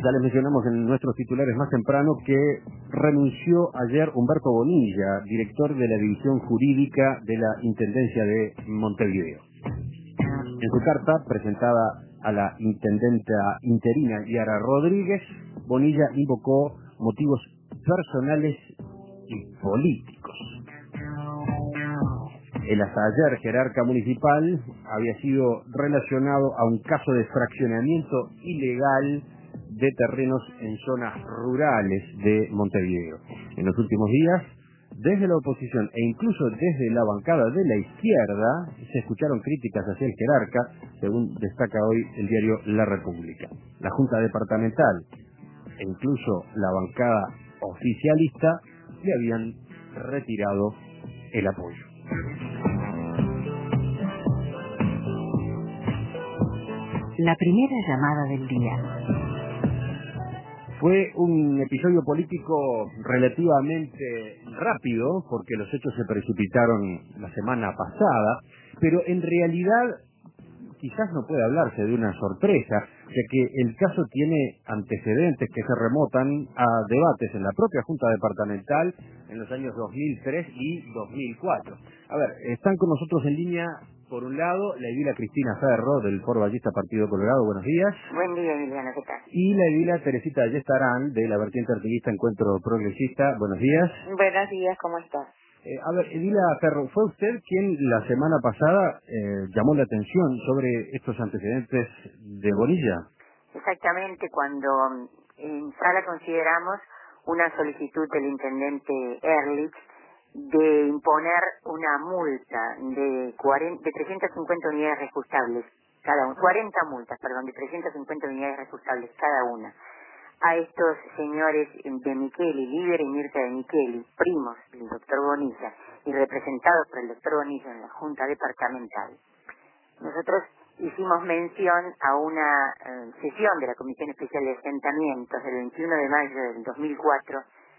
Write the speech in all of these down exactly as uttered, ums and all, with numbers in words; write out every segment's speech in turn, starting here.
Ya les mencionamos en nuestros titulares más temprano que renunció ayer Humberto Bonilla, director de la División Jurídica de la Intendencia de Montevideo. En su carta, presentada a la intendenta interina Yara Rodríguez, Bonilla invocó motivos personales y políticos. El hasta ayer jerarca municipal había sido relacionado a un caso de fraccionamiento ilegal de terrenos en zonas rurales de Montevideo. En los últimos días, desde la oposición e incluso desde la bancada de la izquierda, se escucharon críticas hacia el jerarca, según destaca hoy el diario La República. La Junta Departamental e incluso la bancada oficialista le habían retirado el apoyo. La primera llamada del día. Fue un episodio político relativamente rápido, porque los hechos se precipitaron la semana pasada, pero en realidad quizás no puede hablarse de una sorpresa, ya que el caso tiene antecedentes que se remontan a debates en la propia Junta Departamental en los años dos mil tres y dos mil cuatro. A ver, están con nosotros en línea, por un lado, la edila Cristina Ferro, del Foro Ballista Partido Colorado. Buenos días. Buen día, Emiliano, ¿qué tal? Y la edila Teresita Ayestarán, de la vertiente artiguista Encuentro Progresista. Buenos días. Buenos días, ¿cómo estás? Eh, a ver, Edila Ferro, ¿fue usted quien la semana pasada eh, llamó la atención sobre estos antecedentes de Bonilla? Exactamente, cuando en sala consideramos una solicitud del intendente Ehrlich de imponer una multa de, cuarenta, de trescientas cincuenta unidades reajustables cada una, cuarenta multas, perdón, de trescientas cincuenta unidades reajustables cada una, a estos señores de Micheli, Líder y Mirta de Micheli, primos del doctor Bonilla y representados por el doctor Bonilla en la Junta Departamental. Nosotros hicimos mención a una eh, sesión de la Comisión Especial de Asentamientos del veintiuno de mayo del dos mil cuatro,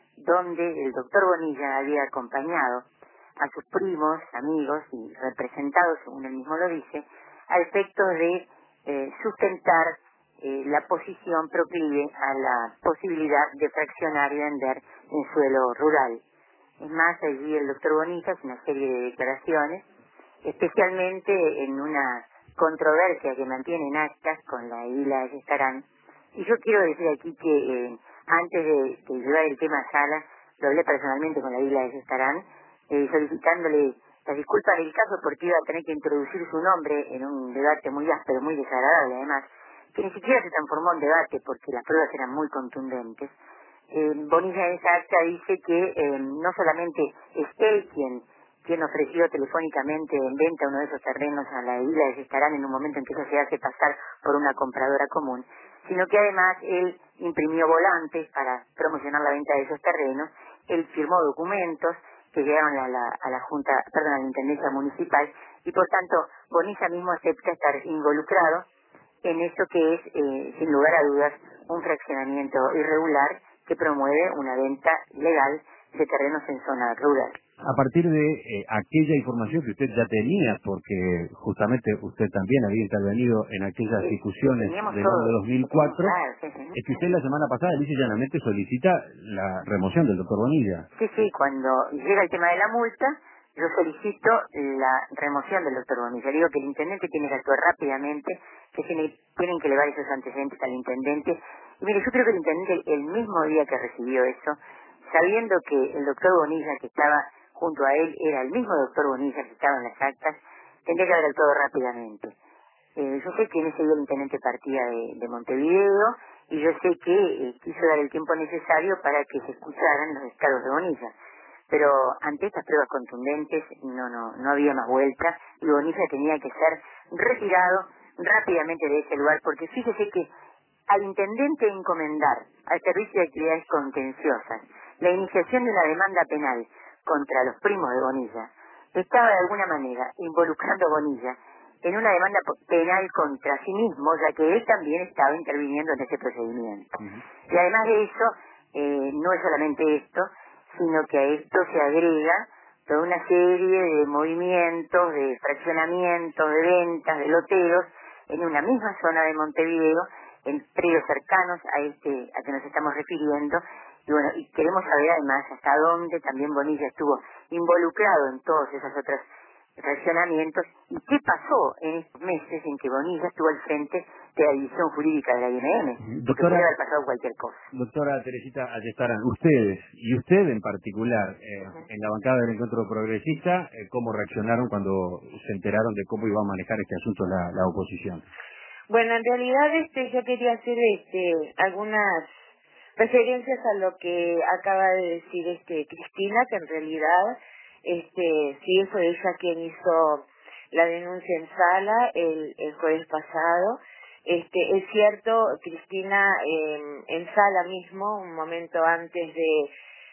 donde el doctor Bonilla había acompañado a sus primos, amigos y representados, según él mismo lo dice, a efectos de eh, sustentar eh, la posición proclive a la posibilidad de fraccionar y vender en suelo rural. Es más, allí el doctor Bonilla hace una serie de declaraciones, especialmente en una controversia que mantiene en actas con la edila Ayestarán. Y yo quiero decir aquí que eh, antes de, de llevar el tema a sala, lo hablé personalmente con la edila Ayestarán, eh, solicitándole las disculpas del caso porque iba a tener que introducir su nombre en un debate muy áspero, muy desagradable además, que ni siquiera se transformó en debate porque las pruebas eran muy contundentes. Eh, Bonilla en esa acta dice que eh, no solamente es él quien quien ofreció telefónicamente en venta uno de esos terrenos a la edila de Ayestarán en un momento en que ella se hace pasar por una compradora común, sino que además él imprimió volantes para promocionar la venta de esos terrenos, él firmó documentos que llegaron a la, a la Junta, perdón, a la Intendencia Municipal, y por tanto Bonilla mismo acepta estar involucrado en eso que es, eh, sin lugar a dudas, un fraccionamiento irregular que promueve una venta legal de terrenos en zona rural. A partir de eh, aquella información que usted ya tenía, porque justamente usted también había intervenido en aquellas Sí, discusiones teníamos del todo. año dos mil cuatro, Claro, sí, sí. es que usted la semana pasada lisa y llanamente solicita la remoción del doctor Bonilla. Sí, sí, cuando llega el tema de la multa, yo solicito la remoción del doctor Bonilla. Digo que el intendente tiene que actuar rápidamente, que tiene, tienen que elevar esos antecedentes al intendente. Y mire, yo creo que el intendente, el mismo día que recibió eso, sabiendo que el doctor Bonilla que estaba junto a él era el mismo doctor Bonilla que estaba en las actas, tendría que haber actuado rápidamente. Eh, yo sé que en ese día el intendente partía de, de Montevideo y yo sé que eh, quiso dar el tiempo necesario para que se escucharan los descargos de Bonilla. Pero ante estas pruebas contundentes no, no, no había más vuelta y Bonilla tenía que ser retirado rápidamente de ese lugar, porque fíjese que al intendente encomendar al Servicio de Actividades Contenciosas la iniciación de una demanda penal contra los primos de Bonilla, estaba de alguna manera involucrando a Bonilla en una demanda penal contra sí mismo, ya que él también estaba interviniendo en ese procedimiento. Uh-huh. Y además de eso, eh, no es solamente esto, sino que a esto se agrega toda una serie de movimientos, de fraccionamientos, de ventas, de loteos, en una misma zona de Montevideo, en predios cercanos a este a que nos estamos refiriendo. Y bueno, y queremos saber además hasta dónde también Bonilla estuvo involucrado en todos esos otros fraccionamientos y qué pasó en estos meses en que Bonilla estuvo al frente de la división jurídica de la I N M, porque Doctora, puede haber pasado cualquier cosa. Doctora Teresita Ayestarán, ustedes, y usted en particular, eh, uh-huh. en la bancada del Encuentro Progresista, eh, ¿cómo reaccionaron cuando se enteraron de cómo iba a manejar este asunto la, la oposición? Bueno, en realidad este yo quería hacer este algunas referencias a lo que acaba de decir este Cristina, que en realidad este sí fue ella quien hizo la denuncia en sala el, el jueves pasado. Este es cierto, Cristina eh, en sala mismo, un momento antes de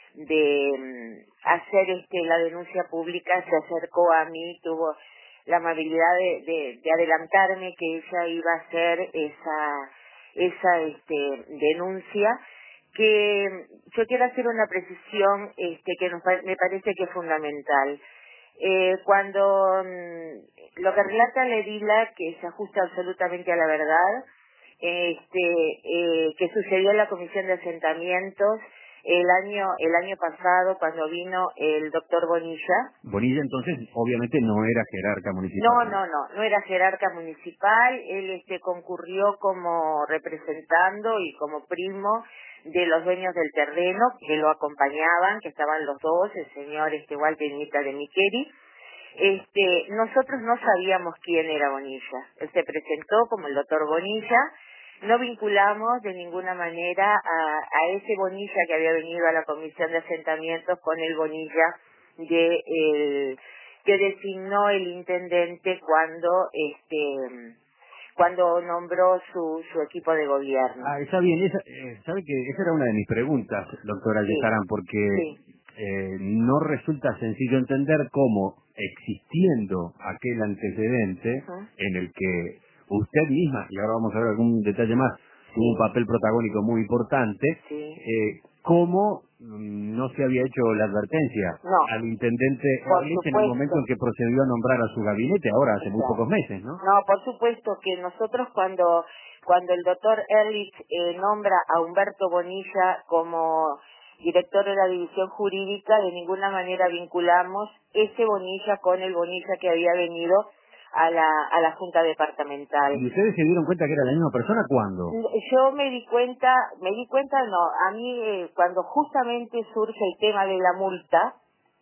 de hacer este la denuncia pública, se acercó a mí, tuvo la amabilidad de, de, de adelantarme que ella iba a hacer esa esa este denuncia, que yo quiero hacer una precisión este que nos, me parece que es fundamental. Eh, cuando mmm, lo que relata Ledila, que se ajusta absolutamente a la verdad, este eh, que sucedió en la comisión de asentamientos el año el año pasado cuando vino el doctor Bonilla. Bonilla entonces obviamente no era jerarca municipal. No, no, no, no era jerarca municipal, él este concurrió como representando y como primo de los dueños del terreno que lo acompañaban, que estaban los dos, el señor este Walter Nita de Miqueri. Este, nosotros no sabíamos quién era Bonilla. Él se presentó como el doctor Bonilla. No vinculamos de ninguna manera a, a ese Bonilla que había venido a la comisión de asentamientos con el Bonilla de el, que designó el intendente cuando este cuando nombró su su equipo de gobierno. Ah, está bien. Esa, eh, sabe que esa era una de mis preguntas, doctora Ayestarán, sí, porque sí. Eh, no resulta sencillo entender cómo, existiendo aquel antecedente uh-huh. en el que usted misma, y ahora vamos a ver algún detalle más, tuvo sí. un papel protagónico muy importante, sí. eh, cómo mm, no se había hecho la advertencia no. al intendente Erlich en el momento en que procedió a nombrar a su gabinete, ahora hace muy pocos meses, ¿no? No, por supuesto que nosotros cuando cuando el doctor Erlich eh, nombra a Humberto Bonilla como director de la división jurídica, de ninguna manera vinculamos ese Bonilla con el Bonilla que había venido a la a la Junta Departamental. ¿Y ustedes se dieron cuenta que era la misma persona cuándo? Yo me di cuenta, me di cuenta no, a mí eh, cuando justamente surge el tema de la multa,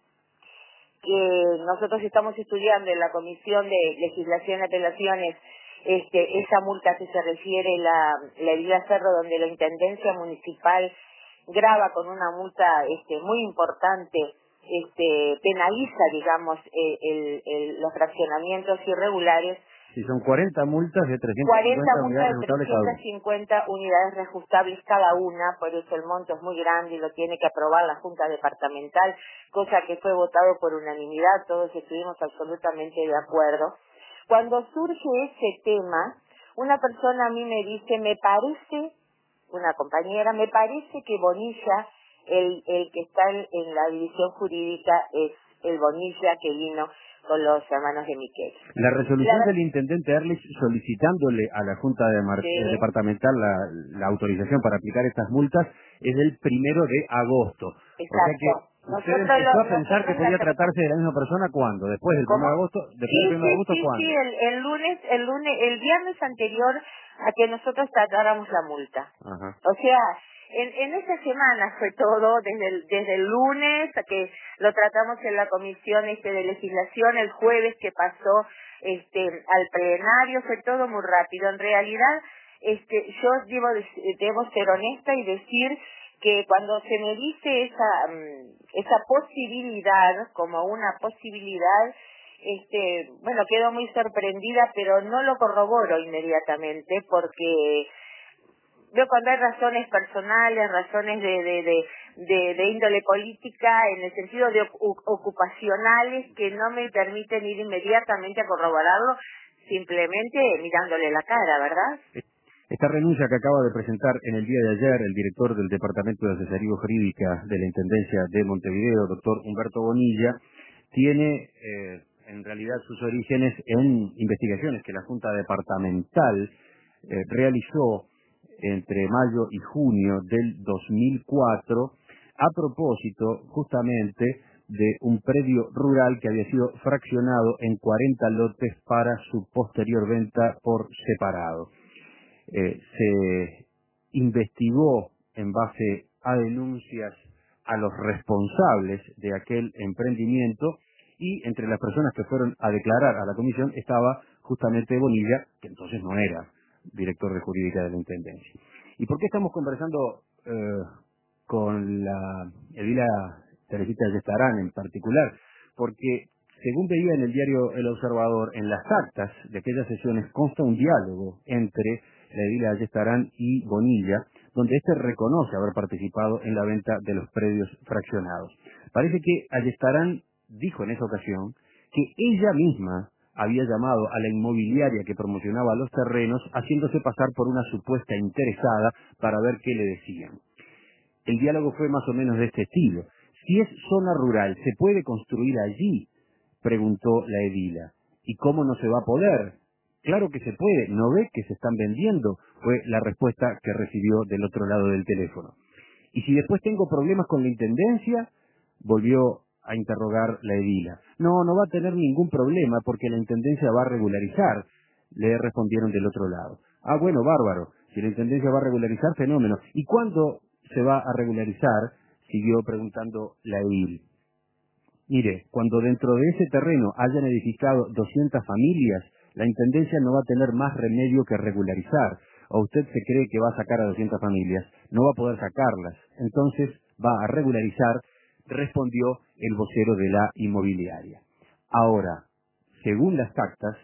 que nosotros estamos estudiando en la Comisión de Legislación y Apelaciones, este, esa multa que se refiere la, la Elías Cerro, donde la Intendencia Municipal grava con una multa este, muy importante, este, penaliza, digamos, eh, el, el, los fraccionamientos irregulares. Sí, son cuarenta multas de trescientas cincuenta unidades reajustables cada una. trescientas cincuenta unidades reajustables cada una, por eso el monto es muy grande y lo tiene que aprobar la Junta Departamental, cosa que fue votado por unanimidad, todos estuvimos absolutamente de acuerdo. Cuando surge ese tema, una persona a mí me dice, me parece, una compañera, me parece que Bonilla, el, el que está en, en la división jurídica, es el Bonilla que vino con los hermanos de Miquel. La resolución la... del intendente Erlich solicitándole a la Junta de Mar... sí. Departamental la, la autorización para aplicar estas multas es del primero de agosto. Exacto. O sea que usted Nosotros empezó lo, a pensar que podía tratarse de la misma persona ¿cuándo? ¿Después del primero de agosto? ¿Después sí, del primero de agosto sí, cuándo? Sí, el, el lunes, el lunes, el viernes anterior a que nosotros tratáramos la multa. Ajá. O sea, en, en esa semana fue todo, desde el, desde el lunes a que lo tratamos en la comisión este de legislación, el jueves que pasó este al plenario, fue todo muy rápido. En realidad, este yo debo, debo ser honesta y decir que cuando se me dice esa esa posibilidad como una posibilidad, este bueno, quedo muy sorprendida, pero no lo corroboro inmediatamente porque veo cuando hay razones personales, razones de de, de de de índole política, en el sentido de ocupacionales, que no me permiten ir inmediatamente a corroborarlo, simplemente mirándole la cara, ¿verdad? Esta renuncia que acaba de presentar en el día de ayer el director del Departamento de Asesoría Jurídica de la Intendencia de Montevideo, doctor Humberto Bonilla, tiene eh, en realidad sus orígenes en investigaciones que la Junta Departamental eh, realizó entre mayo y junio del dos mil cuatro, a propósito justamente de un predio rural que había sido fraccionado en cuarenta lotes para su posterior venta por separado. Eh, se investigó en base a denuncias a los responsables de aquel emprendimiento, y entre las personas que fueron a declarar a la comisión estaba justamente Bonilla, que entonces no era director de jurídica de la Intendencia. ¿Y por qué estamos conversando eh, con la edila Teresita Ayestarán en particular? Porque, según veía en el diario El Observador, en las actas de aquellas sesiones consta un diálogo entre la edila Ayestarán y Bonilla, donde éste reconoce haber participado en la venta de los predios fraccionados. Parece que Ayestarán dijo en esa ocasión que ella misma había llamado a la inmobiliaria que promocionaba los terrenos, haciéndose pasar por una supuesta interesada para ver qué le decían. El diálogo fue más o menos de este estilo. Si es zona rural, ¿se puede construir allí?, preguntó la edila. ¿Y cómo no se va a poder? Claro que se puede, ¿no ve que se están vendiendo?, fue la respuesta que recibió del otro lado del teléfono. ¿Y si después tengo problemas con la Intendencia?, volvió a interrogar la edila. No, no va a tener ningún problema porque la Intendencia va a regularizar, le respondieron del otro lado. Ah, bueno, bárbaro, si la Intendencia va a regularizar, fenómeno. ¿Y cuándo se va a regularizar?, siguió preguntando la edil. Mire, cuando dentro de ese terreno hayan edificado doscientas familias, la Intendencia no va a tener más remedio que regularizar. ¿O usted se cree que va a sacar a doscientas familias? No va a poder sacarlas. Entonces va a regularizar, respondió el vocero de la inmobiliaria. Ahora, según las actas,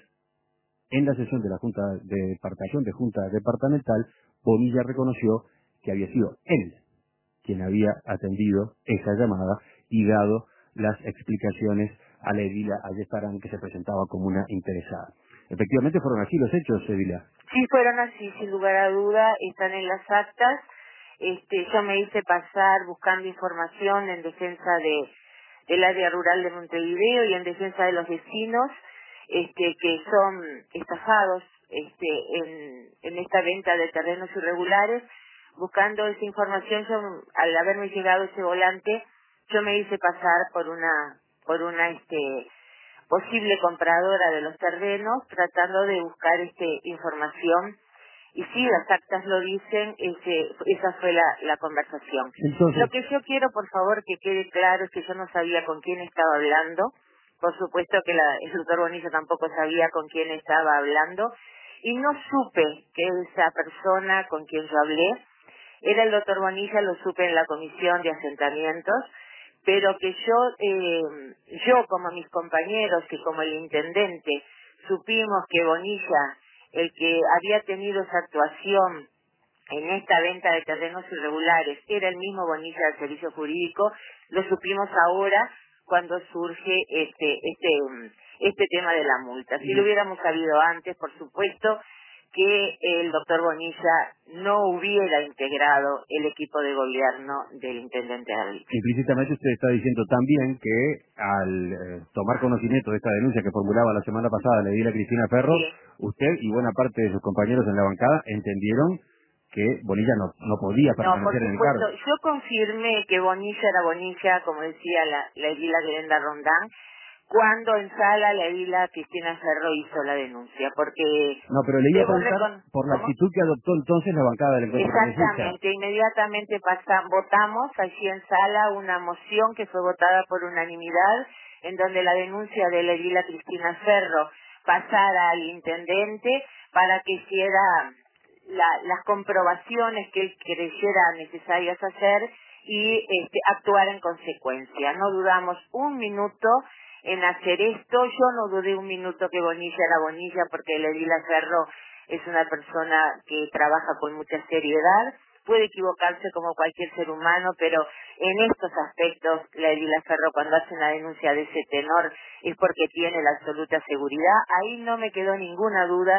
en la sesión de la Junta de Departación de Junta Departamental, Bonilla reconoció que había sido él quien había atendido esa llamada y dado las explicaciones a la edila Ayestarán, que se presentaba como una interesada. Efectivamente fueron así los hechos, edila. Sí, fueron así, sin lugar a duda, están en las actas. Este, yo me hice pasar buscando información en defensa de del área rural de Montevideo y en defensa de los vecinos este, que son estafados este, en, en esta venta de terrenos irregulares. Buscando esa información, yo, al haberme llegado ese volante, yo me hice pasar por una por una este posible compradora de los terrenos, tratando de buscar este información. Y sí, las actas lo dicen, ese, esa fue la, la conversación. Entonces, lo que yo quiero, por favor, que quede claro es que yo no sabía con quién estaba hablando. Por supuesto que la, el doctor Bonilla tampoco sabía con quién estaba hablando. Y no supe que esa persona con quien yo hablé era el doctor Bonilla, lo supe en la comisión de asentamientos, pero que yo, eh, yo como mis compañeros y como el intendente, supimos que Bonilla, el que había tenido esa actuación en esta venta de terrenos irregulares, era el mismo Bonilla del Servicio Jurídico. Lo supimos ahora cuando surge este, este, este tema de la multa. Si lo hubiéramos sabido antes, por supuesto, que el doctor Bonilla no hubiera integrado el equipo de gobierno del intendente Arlich. Implícitamente usted está diciendo también que al eh, tomar conocimiento de esta denuncia que formulaba la semana pasada la edila Cristina Ferro, Sí. usted y buena parte de sus compañeros en la bancada entendieron que Bonilla no, no podía No, por permanecer en el supuesto, cargo. yo confirmé que Bonilla era Bonilla, como decía la, la edila Glenda Rondán, cuando en sala la edila Cristina Ferro hizo la denuncia, porque No, pero le iba a debo preguntar recon- por la ¿Cómo? actitud que adoptó entonces la bancada del Encuentro Progresista. Exactamente, inmediatamente pasa, votamos allí en sala una moción que fue votada por unanimidad, en donde la denuncia de la edila Cristina Ferro pasara al intendente para que hiciera la- las comprobaciones que él creyera necesarias hacer y este, actuar en consecuencia. No dudamos un minuto en hacer esto. Yo no dudé un minuto que Bonilla era Bonilla, porque la edila Ferro es una persona que trabaja con mucha seriedad. Puede equivocarse como cualquier ser humano, pero en estos aspectos la edila Ferro, cuando hace una denuncia de ese tenor, es porque tiene la absoluta seguridad. Ahí no me quedó ninguna duda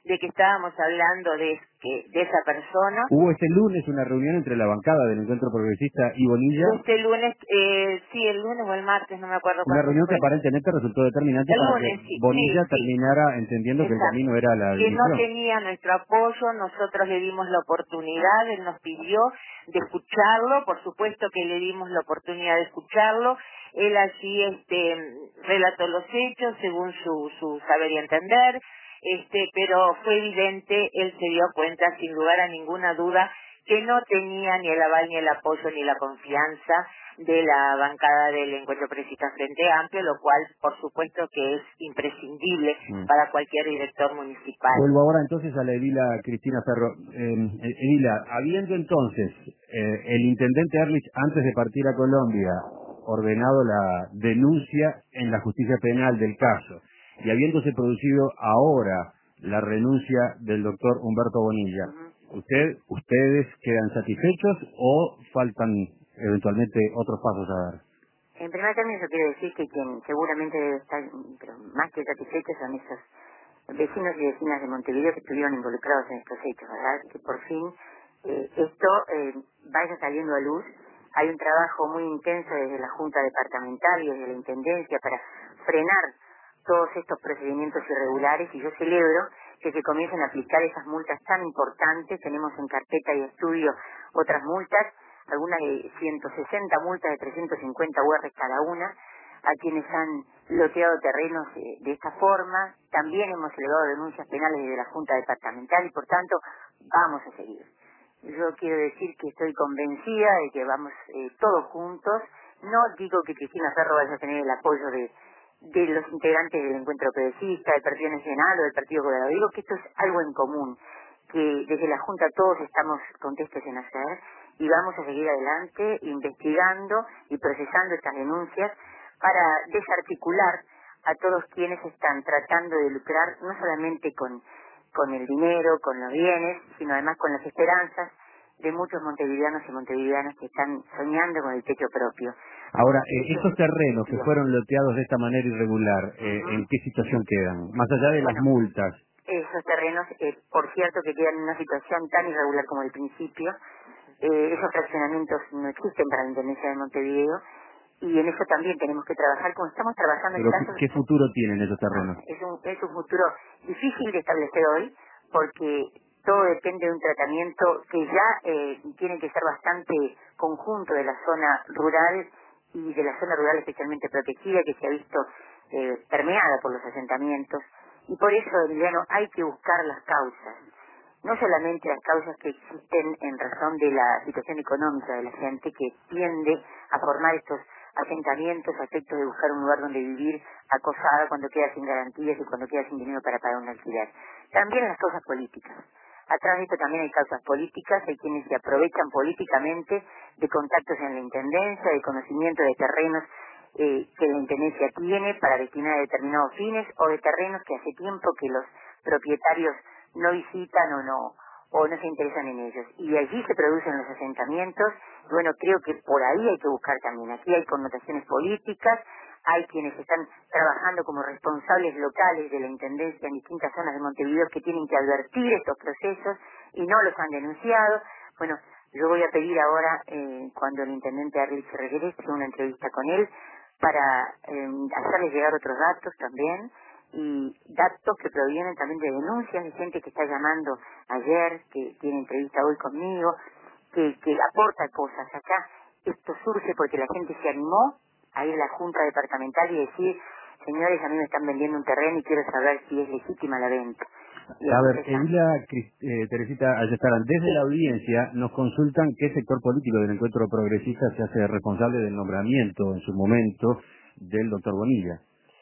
de que estábamos hablando de, que, de esa persona. Hubo este lunes una reunión entre la bancada del Encuentro Progresista y Bonilla. Este lunes, eh, sí, el lunes o el martes, no me acuerdo Una cuándo reunión fue. que aparentemente resultó determinante El para lunes, que sí, Bonilla sí, terminara sí. entendiendo Exacto. que el camino era la que dimisión. no tenía nuestro apoyo, nosotros le dimos la oportunidad, él nos pidió de escucharlo, por supuesto que le dimos la oportunidad de escucharlo, él allí este relató los hechos según su, su saber y entender, este pero fue evidente, él se dio cuenta sin lugar a ninguna duda que no tenía ni el aval, ni el apoyo, ni la confianza de la bancada del Encuentro Progresista Frente Amplio, lo cual, por supuesto, que es imprescindible mm. para cualquier director municipal. Vuelvo ahora entonces a la edila Cristina Ferro. Eh, edila, habiendo entonces eh, el intendente Erlich, antes de partir a Colombia, ordenado la denuncia en la justicia penal del caso, y habiéndose producido ahora la renuncia del doctor Humberto Bonilla, uh-huh. ¿usted, ustedes quedan satisfechos o faltan eventualmente otros pasos a dar? En primer término yo quiero decir que quien seguramente debe estar pero más que satisfechos son esos vecinos y vecinas de Montevideo que estuvieron involucrados en estos hechos, ¿verdad? Que por fin eh, esto eh, vaya saliendo a luz. Hay un trabajo muy intenso desde la Junta Departamental y desde la Intendencia para frenar todos estos procedimientos irregulares y yo celebro que se comiencen a aplicar esas multas tan importantes. Tenemos en carpeta y estudio otras multas, algunas de ciento sesenta multas de trescientos cincuenta U R cada una, a quienes han loteado terrenos eh, de esta forma. También hemos elevado denuncias penales desde la Junta Departamental y por tanto vamos a seguir. Yo quiero decir que estoy convencida de que vamos eh, todos juntos. No digo que Cristina Ferro vaya a tener el apoyo de, de los integrantes del Encuentro Progresista, del Partido Nacional o del Partido Colorado. Digo que esto es algo en común, que desde la Junta todos estamos contestos en hacer y vamos a seguir adelante investigando y procesando estas denuncias para desarticular a todos quienes están tratando de lucrar no solamente con, con el dinero, con los bienes, sino además con las esperanzas de muchos montevideanos y montevideanas que están soñando con el techo propio. Ahora, eh, estos terrenos que fueron loteados de esta manera irregular, eh, uh-huh. ¿en qué situación quedan? Más allá de bueno, las multas. Esos terrenos, eh, por cierto, que quedan en una situación tan irregular como el principio. Eh, esos fraccionamientos no existen para la Intendencia de Montevideo y en eso también tenemos que trabajar como estamos trabajando Pero en casos... ¿qué futuro tienen esos terrenos? Es un, es un futuro difícil de establecer hoy porque todo depende de un tratamiento que ya eh, tiene que ser bastante conjunto de la zona rural y de la zona rural especialmente protegida que se ha visto eh, permeada por los asentamientos y por eso, Emiliano, hay que buscar las causas. No solamente las causas que existen en razón de la situación económica de la gente que tiende a formar estos asentamientos a efectos de buscar un lugar donde vivir acosada cuando queda sin garantías y cuando queda sin dinero para pagar un alquiler. También las causas políticas. Atrás de esto también hay causas políticas, hay quienes se aprovechan políticamente de contactos en la Intendencia, de conocimiento de terrenos eh, que la Intendencia tiene para destinar a determinados fines o de terrenos que hace tiempo que los propietarios no visitan o no o no se interesan en ellos. Y allí se producen los asentamientos. Bueno, creo que por ahí hay que buscar también. Aquí hay connotaciones políticas, hay quienes están trabajando como responsables locales de la Intendencia en distintas zonas de Montevideo que tienen que advertir estos procesos y no los han denunciado. Bueno, yo voy a pedir ahora, eh, cuando el Intendente Erlich regrese, una entrevista con él para eh, hacerles llegar otros datos también, y datos que provienen también de denuncias de gente que está llamando ayer, que tiene entrevista hoy conmigo, que, que aporta cosas. Acá esto surge porque la gente se animó a ir a la Junta Departamental y decir, señores, a mí me están vendiendo un terreno y quiero saber si es legítima la venta. Y a ver, Edila, eh, Teresita Ayestarán, desde sí. la audiencia nos consultan qué sector político del Encuentro Progresista se hace responsable del nombramiento en su momento del doctor Bonilla.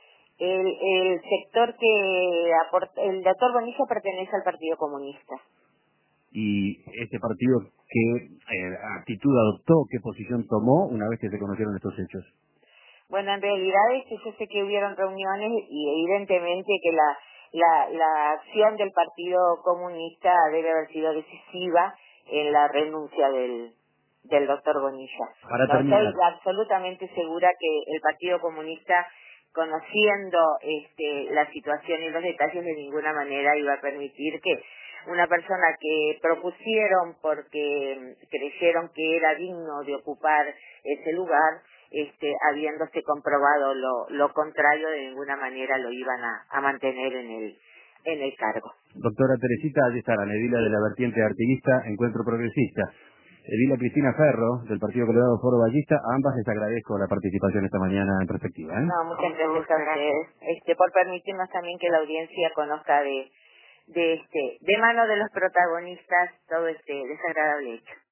El, el sector que aporta, el doctor Bonilla pertenece al Partido Comunista. ¿Y este partido qué eh, actitud adoptó, qué posición tomó una vez que se conocieron estos hechos? Bueno, en realidad es que yo sé que hubieron reuniones y evidentemente que la, la, la acción del Partido Comunista debe haber sido decisiva en la renuncia del, del doctor Bonilla. Para no, terminar. estoy absolutamente segura que el Partido Comunista conociendo este, la situación y los detalles, de ninguna manera iba a permitir que una persona que propusieron porque creyeron que era digno de ocupar ese lugar, este, habiéndose comprobado lo, lo contrario, de ninguna manera lo iban a, a mantener en el, en el cargo. Doctora Teresita, allí está la edila de la vertiente artiguista, Encuentro Progresista. Edila Cristina Ferro, del Partido Colorado Foro Ballista, a ambas les agradezco la participación esta mañana en Perspectiva. ¿eh? No, muchas gracias a ustedes, este, por permitirnos también que la audiencia conozca de, de, este, de mano de los protagonistas todo este desagradable hecho.